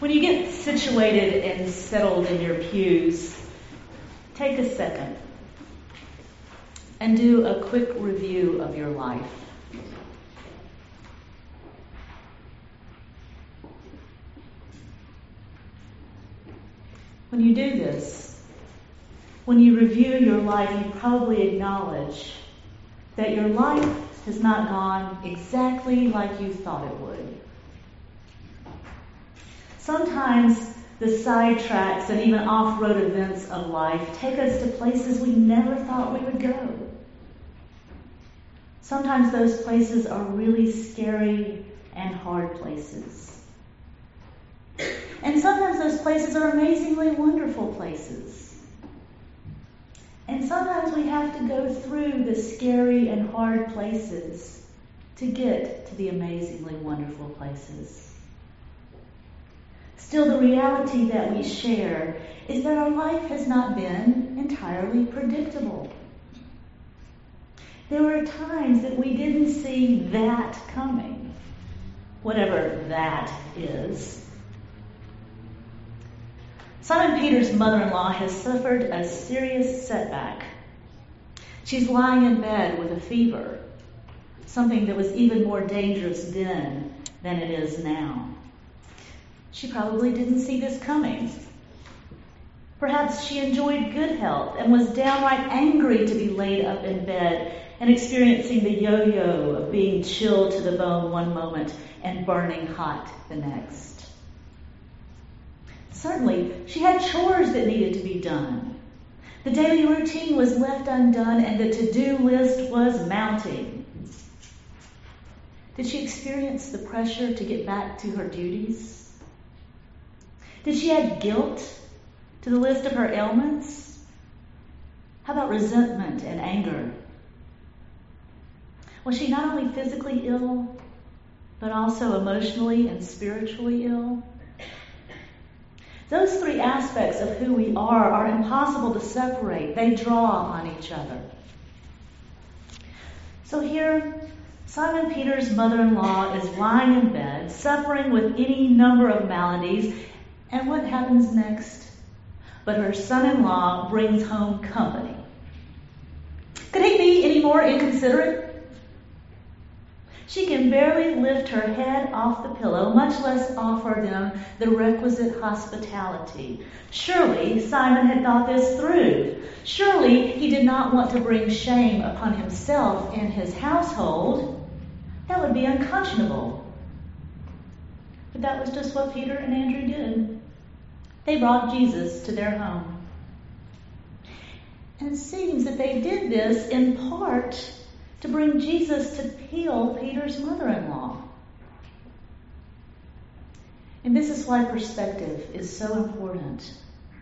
When you get situated and settled in your pews, take a second and do a quick review of your life. When you do this, when you review your life, you probably acknowledge that your life has not gone exactly like you thought it would. Sometimes the sidetracks and even off-road events of life take us to places we never thought we would go. Sometimes those places are really scary and hard places. And sometimes those places are amazingly wonderful places. And sometimes we have to go through the scary and hard places to get to the amazingly wonderful places. Still, the reality that we share is that our life has not been entirely predictable. There were times that we didn't see that coming, whatever that is. Simon Peter's mother-in-law has suffered a serious setback. She's lying in bed with a fever, something that was even more dangerous then than it is now. She probably didn't see this coming. Perhaps she enjoyed good health and was downright angry to be laid up in bed and experiencing the yo-yo of being chilled to the bone one moment and burning hot the next. Certainly, she had chores that needed to be done. The daily routine was left undone and the to-do list was mounting. Did she experience the pressure to get back to her duties? Did she add guilt to the list of her ailments? How about resentment and anger? Was she not only physically ill, but also emotionally and spiritually ill? Those three aspects of who we are impossible to separate. They draw on each other. So here, Simon Peter's mother-in-law is lying in bed, suffering with any number of maladies. And what happens next? But her son-in-law brings home company. Could he be any more inconsiderate? She can barely lift her head off the pillow, much less offer them the requisite hospitality. Surely Simon had thought this through. Surely he did not want to bring shame upon himself and his household. That would be unconscionable. But that was just what Peter and Andrew did. They brought Jesus to their home. And it seems that they did this in part to bring Jesus to heal Peter's mother-in-law. And this is why perspective is so important.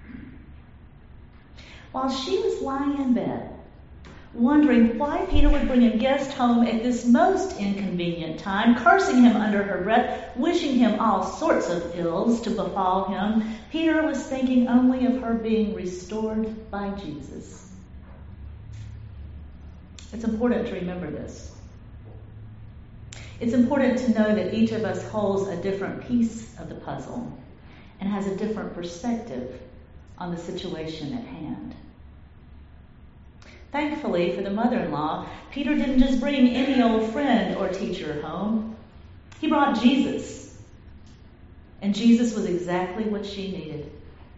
While she was lying in bed, wondering why Peter would bring a guest home at this most inconvenient time, cursing him under her breath, wishing him all sorts of ills to befall him, Peter was thinking only of her being restored by Jesus. It's important to remember this. It's important to know that each of us holds a different piece of the puzzle and has a different perspective on the situation at hand. Thankfully for the mother-in-law, Peter didn't just bring any old friend or teacher home. He brought Jesus. And Jesus was exactly what she needed.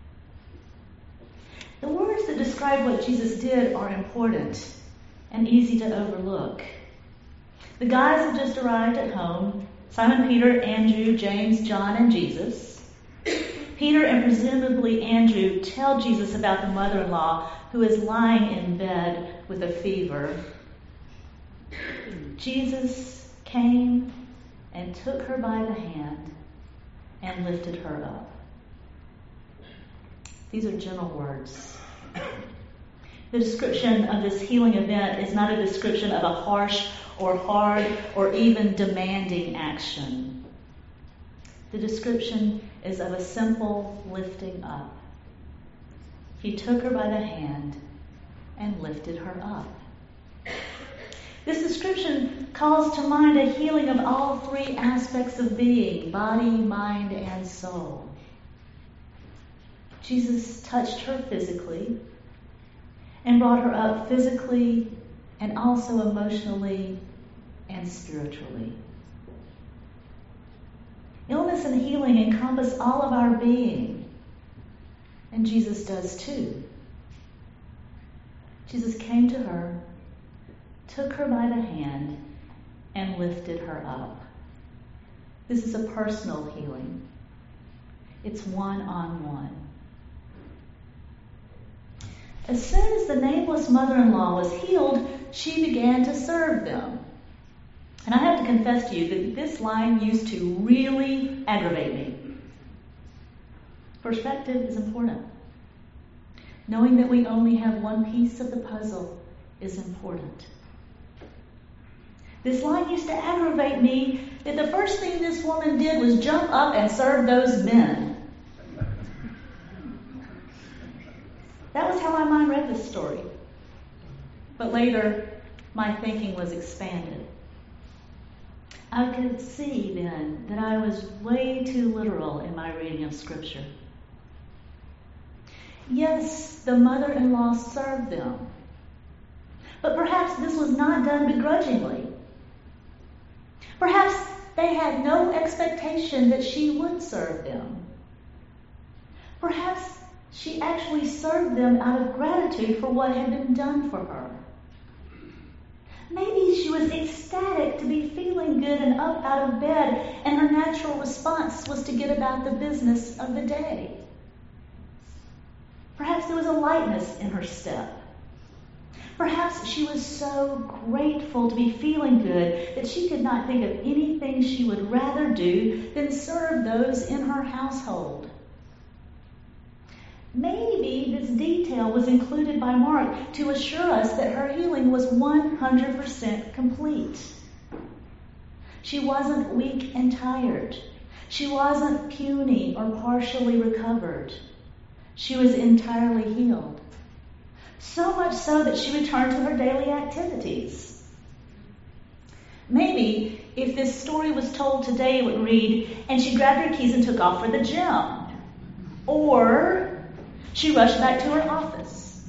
The words that describe what Jesus did are important and easy to overlook. The guys have just arrived at home. Simon Peter, Andrew, James, John, and Jesus. Peter and presumably Andrew tell Jesus about the mother-in-law who is lying in bed with a fever. Jesus came and took her by the hand and lifted her up. These are gentle words. The description of this healing event is not a description of a harsh or hard or even demanding action. The description is of a simple lifting up. He took her by the hand and lifted her up. This description calls to mind a healing of all three aspects of being, body, mind, and soul. Jesus touched her physically and brought her up physically and also emotionally and spiritually. Illness and healing encompass all of our being, and Jesus does too. Jesus came to her, took her by the hand, and lifted her up. This is a personal healing. It's one-on-one. As soon as the nameless mother-in-law was healed, she began to serve them. And I have to confess to you that this line used to really aggravate me. Perspective is important. Knowing that we only have one piece of the puzzle is important. This line used to aggravate me that the first thing this woman did was jump up and serve those men. That was how my mind read this story. But later, my thinking was expanded. I could see then that I was way too literal in my reading of Scripture. Yes, the mother-in-law served them. But perhaps this was not done begrudgingly. Perhaps they had no expectation that she would serve them. Perhaps she actually served them out of gratitude for what had been done for her. Maybe she was ecstatic to be feeling good and up out of bed, and her natural response was to get about the business of the day. Perhaps there was a lightness in her step. Perhaps she was so grateful to be feeling good that she could not think of anything she would rather do than serve those in her household. Maybe this detail was included by Mark to assure us that her healing was 100% complete. She wasn't weak and tired. She wasn't puny or partially recovered. She was entirely healed. So much so that she returned to her daily activities. Maybe if this story was told today, it would read, and she grabbed her keys and took off for the gym. Or she rushed back to her office.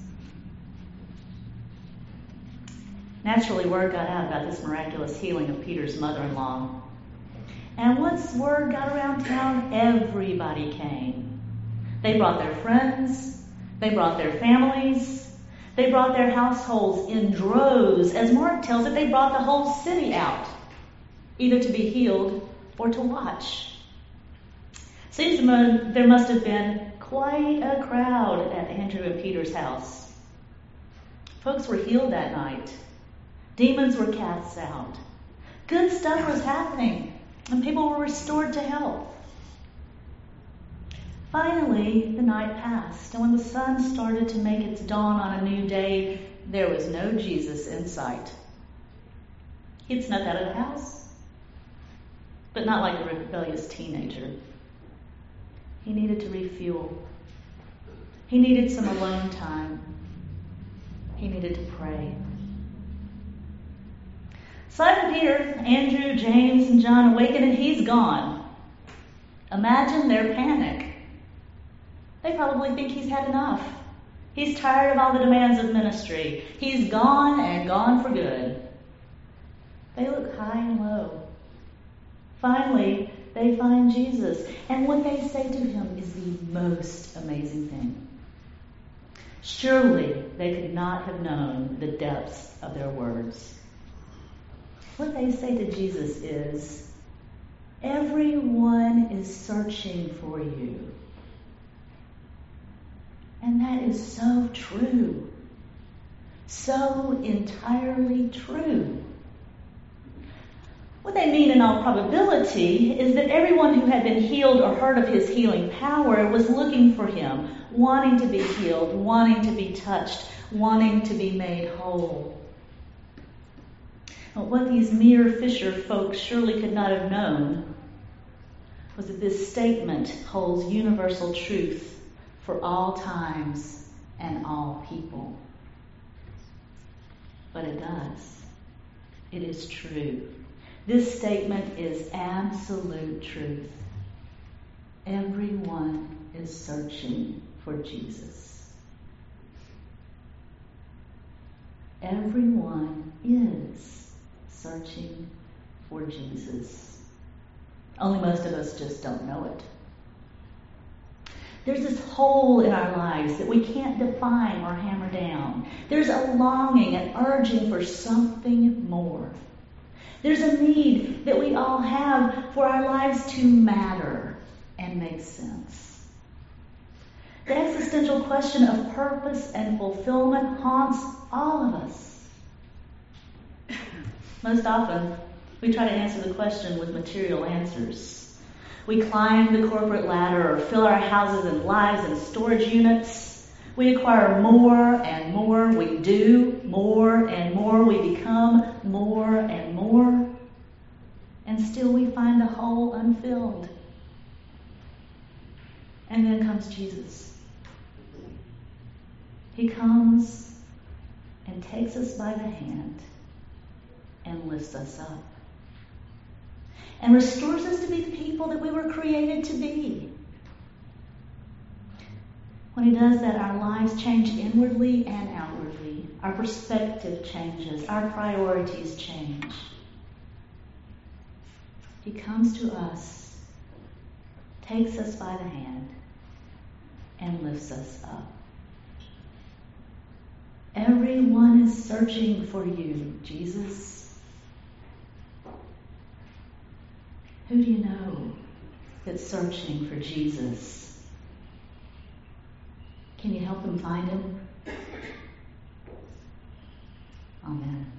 Naturally, word got out about this miraculous healing of Peter's mother-in-law. And once word got around town, everybody came. They brought their friends. They brought their families. They brought their households in droves. As Mark tells it, they brought the whole city out, either to be healed or to watch. Seems there must have been quite a crowd at Andrew and Peter's house. Folks were healed that night. Demons were cast out. Good stuff was happening, and people were restored to health. Finally, the night passed, and when the sun started to make its dawn on a new day, there was no Jesus in sight. He'd snuck out of the house, but not like a rebellious teenager. He needed to refuel. He needed some alone time. He needed to pray. Simon Peter, Andrew, James, and John awaken, and he's gone. Imagine their panic. They probably think he's had enough. He's tired of all the demands of ministry. He's gone and gone for good. They look high and low. Finally, they find Jesus, and what they say to him is the most amazing thing. Surely they could not have known the depths of their words. What they say to Jesus is, "Everyone is searching for you." And that is so true. So entirely true. What they mean in all probability is that everyone who had been healed or heard of his healing power was looking for him, wanting to be healed, wanting to be touched, wanting to be made whole. But what these mere fisher folk surely could not have known was that this statement holds universal truth for all times and all people. But it does. It is true. This statement is absolute truth. Everyone is searching for Jesus. Everyone is searching for Jesus. Only most of us just don't know it. There's this hole in our lives that we can't define or hammer down. There's a longing, an urging for something more. There's a need that we all have for our lives to matter and make sense. The existential question of purpose and fulfillment haunts all of us. Most often, we try to answer the question with material answers. We climb the corporate ladder or fill our houses and lives in storage units. We acquire more and more. We do more and more. We become more and more. And still we find the hole unfilled. And then comes Jesus. He comes and takes us by the hand and lifts us up. And restores us to be the people that we were created to be. When He does that, our lives change inwardly and outwardly. Our perspective changes. Our priorities change. He comes to us, takes us by the hand, and lifts us up. Everyone is searching for you, Jesus. Who do you know that's searching for Jesus? Can you help them find Him? Amen.